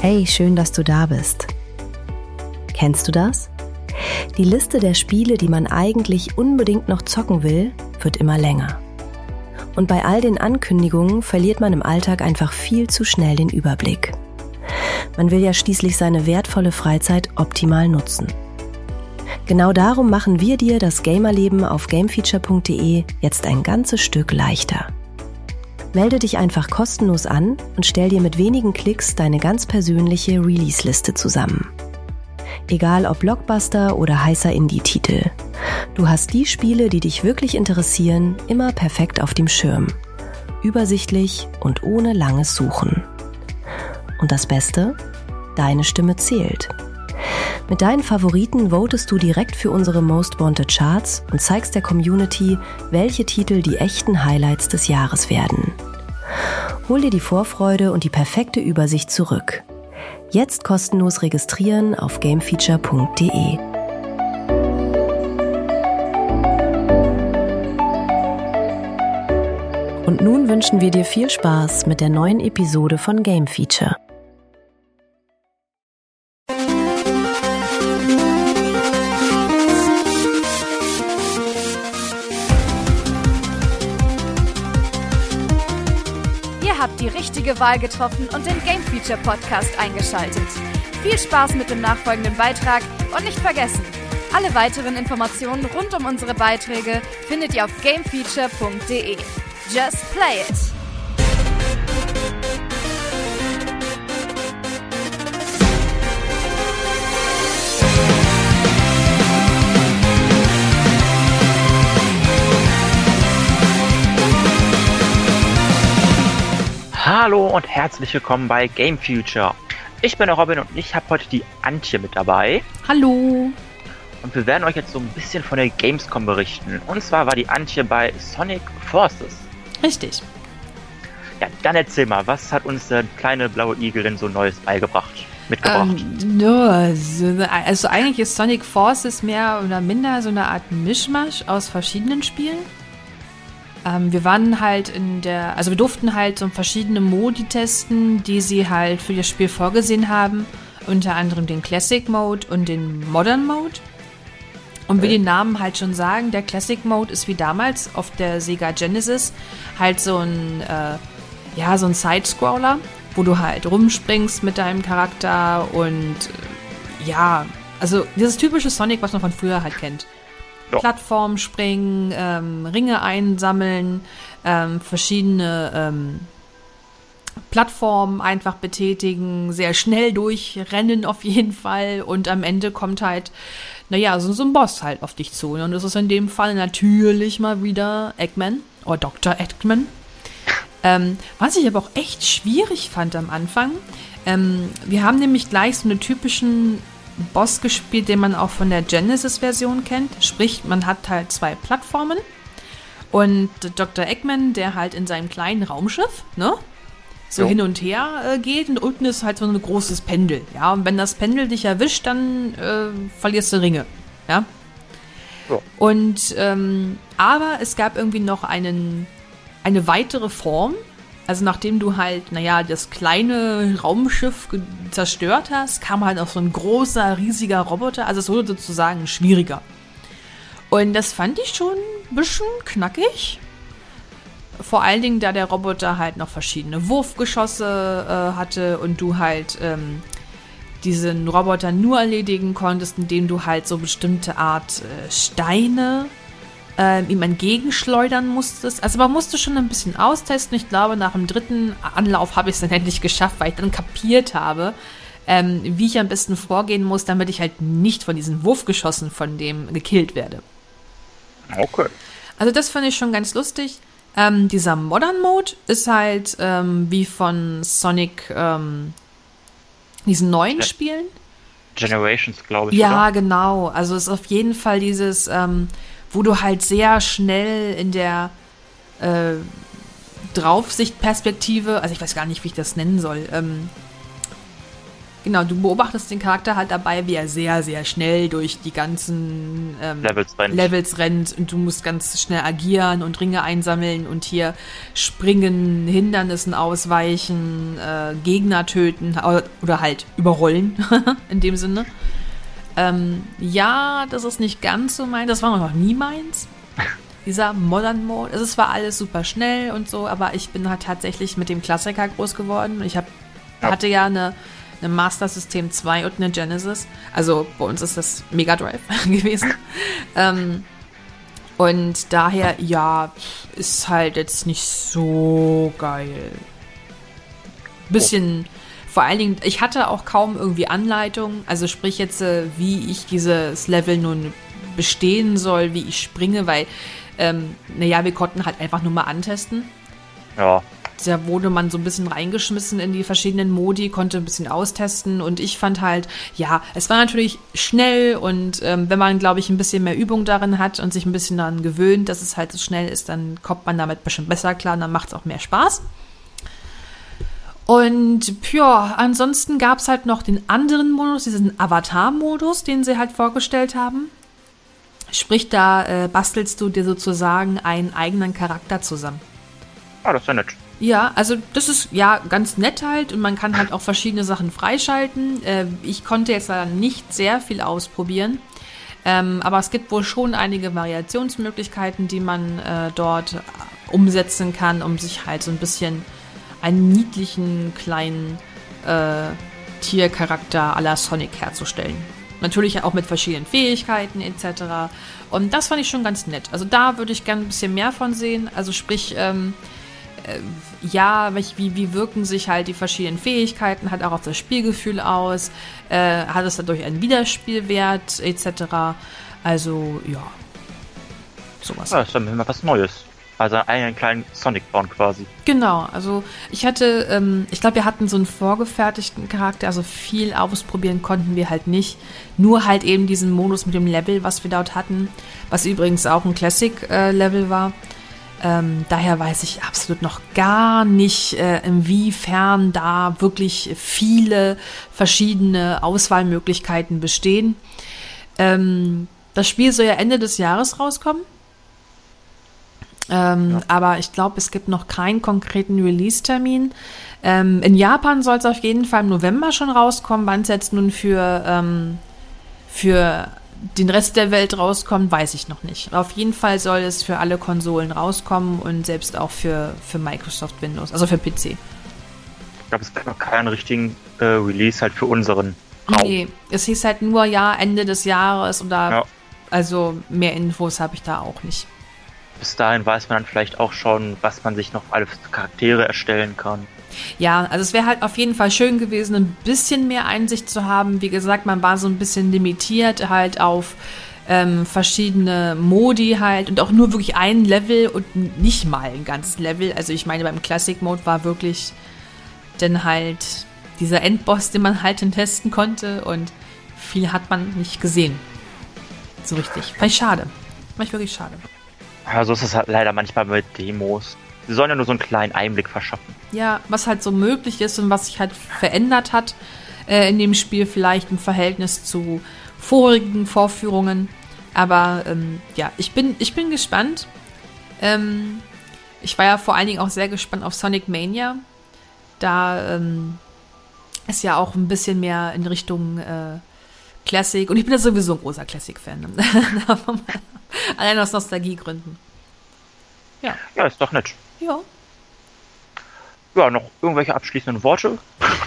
Hey, schön, dass du da bist. Kennst du das? Die Liste der Spiele, die man eigentlich unbedingt noch zocken will, wird immer länger. Und bei all den Ankündigungen verliert man im Alltag einfach viel zu schnell den Überblick. Man will ja schließlich seine wertvolle Freizeit optimal nutzen. Genau darum machen wir dir das Gamerleben auf gamefeature.de jetzt ein ganzes Stück leichter. Melde dich einfach kostenlos an und stell dir mit wenigen Klicks deine ganz persönliche Release-Liste zusammen. Egal ob Blockbuster oder heißer Indie-Titel. Du hast die Spiele, die dich wirklich interessieren, immer perfekt auf dem Schirm. Übersichtlich und ohne langes Suchen. Und das Beste? Deine Stimme zählt. Mit deinen Favoriten votest du direkt für unsere Most Wanted Charts und zeigst der Community, welche Titel die echten Highlights des Jahres werden. Hol dir die Vorfreude und die perfekte Übersicht zurück. Jetzt kostenlos registrieren auf gamefeature.de. Und nun wünschen wir dir viel Spaß mit der neuen Episode von Game Feature. Ihr habt die richtige Wahl getroffen und den Game Feature Podcast eingeschaltet. Viel Spaß mit dem nachfolgenden Beitrag und nicht vergessen, alle weiteren Informationen rund um unsere Beiträge findet ihr auf gamefeature.de. Just play it! Hallo und herzlich willkommen bei Game Future. Ich bin der Robin und ich habe heute die Antje mit dabei. Hallo! Und wir werden euch jetzt so ein bisschen von der Gamescom berichten. Und zwar war die Antje bei Sonic Forces. Richtig. Ja, dann erzähl mal, was hat uns der kleine blaue Igel denn so Neues mitgebracht? Also eigentlich ist Sonic Forces mehr oder minder so eine Art Mischmasch aus verschiedenen Spielen. Wir waren halt wir durften halt so verschiedene Modi testen, die sie halt für das Spiel vorgesehen haben. Unter anderem den Classic Mode und den Modern Mode. Und wie die Namen halt schon sagen, der Classic Mode ist wie damals auf der Sega Genesis halt so ein Side-Scroller, wo du halt rumspringst mit deinem Charakter und also dieses typische Sonic, was man von früher halt kennt. Ja. Plattformen springen, Ringe einsammeln, verschiedene Plattformen einfach betätigen, sehr schnell durchrennen auf jeden Fall und am Ende kommt halt, so ein Boss halt auf dich zu. Und das ist in dem Fall natürlich mal wieder Eggman oder Dr. Eggman. Was ich aber auch echt schwierig fand am Anfang, wir haben nämlich gleich so einen typischen Boss gespielt, den man auch von der Genesis-Version kennt. Sprich, man hat halt 2 Plattformen und Dr. Eggman, der halt in seinem kleinen Raumschiff, hin und her geht und unten ist halt so ein großes Pendel. Ja, und wenn das Pendel dich erwischt, dann verlierst du Ringe. Ja. Ja. Und aber es gab irgendwie noch eine weitere Form. Also nachdem du halt, das kleine Raumschiff zerstört hast, kam halt auch so ein großer, riesiger Roboter. Also es wurde sozusagen schwieriger. Und das fand ich schon ein bisschen knackig. Vor allen Dingen, da der Roboter halt noch verschiedene Wurfgeschosse hatte und du halt diesen Roboter nur erledigen konntest, indem du halt so bestimmte Art Steine ihm entgegenschleudern musstest. Also man musste schon ein bisschen austesten. Ich glaube, nach dem 3. Anlauf habe ich es dann endlich geschafft, weil ich dann kapiert habe, wie ich am besten vorgehen muss, damit ich halt nicht von diesen Wurfgeschossen von dem gekillt werde. Okay. Also das fand ich schon ganz lustig. Dieser Modern Mode ist halt wie von Sonic diesen neuen Spielen. Generations, glaube ich. Ja, oder? Genau. Also es ist auf jeden Fall dieses wo du halt sehr schnell in der Draufsichtperspektive, also ich weiß gar nicht, wie ich das nennen soll, Genau, du beobachtest den Charakter halt dabei, wie er sehr, sehr schnell durch die ganzen Levels rennt und du musst ganz schnell agieren und Ringe einsammeln und hier springen, Hindernissen ausweichen, Gegner töten oder halt überrollen, in dem Sinne. Ja, das ist nicht ganz so meins, das war noch nie meins. Dieser Modern Mode, also es war alles super schnell und so, aber ich bin halt tatsächlich mit dem Klassiker groß geworden. Ich hatte ja eine Master System 2 und eine Genesis. Also bei uns ist das Mega Drive gewesen. Und daher, ja, ist halt jetzt nicht so geil. Bisschen, vor allen Dingen, ich hatte auch kaum irgendwie Anleitung. Also sprich jetzt, wie ich dieses Level nun bestehen soll, wie ich springe, weil, wir konnten halt einfach nur mal antesten. Ja. Da wurde man so ein bisschen reingeschmissen in die verschiedenen Modi, konnte ein bisschen austesten und ich fand halt, ja, es war natürlich schnell und wenn man, glaube ich, ein bisschen mehr Übung darin hat und sich ein bisschen daran gewöhnt, dass es halt so schnell ist, dann kommt man damit bestimmt besser klar und dann macht es auch mehr Spaß. Und ja, ansonsten gab es halt noch den anderen Modus, diesen Avatar-Modus, den sie halt vorgestellt haben. Sprich, da bastelst du dir sozusagen einen eigenen Charakter zusammen. Ah, das ist ja nett. Ja, also das ist ja ganz nett halt und man kann halt auch verschiedene Sachen freischalten. Ich konnte jetzt leider nicht sehr viel ausprobieren, aber es gibt wohl schon einige Variationsmöglichkeiten, die man dort umsetzen kann, um sich halt so ein bisschen einen niedlichen kleinen Tiercharakter à la Sonic herzustellen. Natürlich auch mit verschiedenen Fähigkeiten etc. Und das fand ich schon ganz nett. Also da würde ich gerne ein bisschen mehr von sehen. Also sprich, wie wirken sich halt die verschiedenen Fähigkeiten, hat auch auf das Spielgefühl aus, hat es dadurch einen Wiederspielwert etc. Also, ja, sowas. Ja, das ist dann immer was Neues. Also einen kleinen Sonic bauen quasi. Genau, also ich glaube, wir hatten so einen vorgefertigten Charakter, also viel ausprobieren konnten wir halt nicht. Nur halt eben diesen Modus mit dem Level, was wir dort hatten, was übrigens auch ein Classic-Level war. Daher weiß ich absolut noch gar nicht, inwiefern da wirklich viele verschiedene Auswahlmöglichkeiten bestehen. Das Spiel soll ja Ende des Jahres rauskommen. Aber ich glaube, es gibt noch keinen konkreten Release-Termin. In Japan soll es auf jeden Fall im November schon rauskommen. Wann es jetzt nun für den Rest der Welt rauskommt, weiß ich noch nicht. Auf jeden Fall soll es für alle Konsolen rauskommen und selbst auch für Microsoft Windows, also für PC. Ich glaube, es gibt noch keinen richtigen Release halt für unseren Raum. Nee, es hieß halt nur Ende des Jahres oder also mehr Infos habe ich da auch nicht. Bis dahin weiß man dann vielleicht auch schon, was man sich noch alle für Charaktere erstellen kann. Ja, also es wäre halt auf jeden Fall schön gewesen, ein bisschen mehr Einsicht zu haben. Wie gesagt, man war so ein bisschen limitiert halt auf verschiedene Modi halt und auch nur wirklich ein Level und nicht mal ein ganzes Level. Also ich meine, beim Classic Mode war wirklich dann halt dieser Endboss, den man halt testen konnte und viel hat man nicht gesehen. So richtig. Fand ich schade. Fand ich wirklich schade. Ja, so ist es halt leider manchmal mit Demos. Sie sollen ja nur so einen kleinen Einblick verschaffen. Ja, was halt so möglich ist und was sich halt verändert hat in dem Spiel, vielleicht im Verhältnis zu vorigen Vorführungen. Aber ich bin gespannt. Ich war ja vor allen Dingen auch sehr gespannt auf Sonic Mania. Da ist ja auch ein bisschen mehr in Richtung Classic. Und ich bin ja sowieso ein großer Classic-Fan. Allein aus Nostalgiegründen. Ja, ist doch nett. Ja. Ja, noch irgendwelche abschließenden Worte?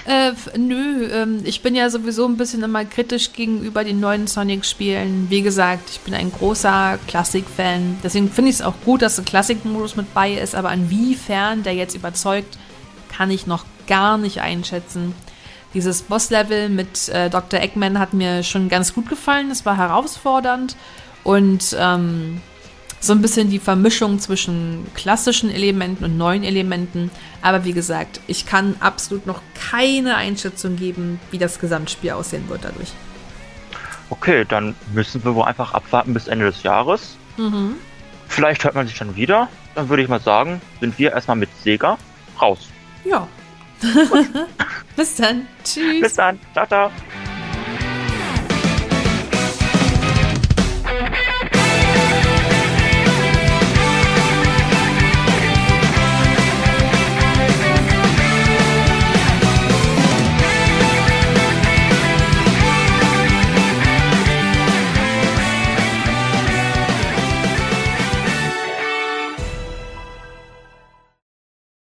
Ich bin ja sowieso ein bisschen immer kritisch gegenüber den neuen Sonic-Spielen. Wie gesagt, ich bin ein großer Classic-Fan. Deswegen finde ich es auch gut, dass ein Classic-Modus mit bei ist. Aber inwiefern der jetzt überzeugt, kann ich noch gar nicht einschätzen. Dieses Boss-Level mit Dr. Eggman hat mir schon ganz gut gefallen. Es war herausfordernd. Und so ein bisschen die Vermischung zwischen klassischen Elementen und neuen Elementen. Aber wie gesagt, ich kann absolut noch keine Einschätzung geben, wie das Gesamtspiel aussehen wird dadurch. Okay, dann müssen wir wohl einfach abwarten bis Ende des Jahres. Mhm. Vielleicht hört man sich dann wieder. Dann würde ich mal sagen, sind wir erstmal mit Sega raus. Ja, Bis dann. Tschüss. Bis dann. Ciao, ciao.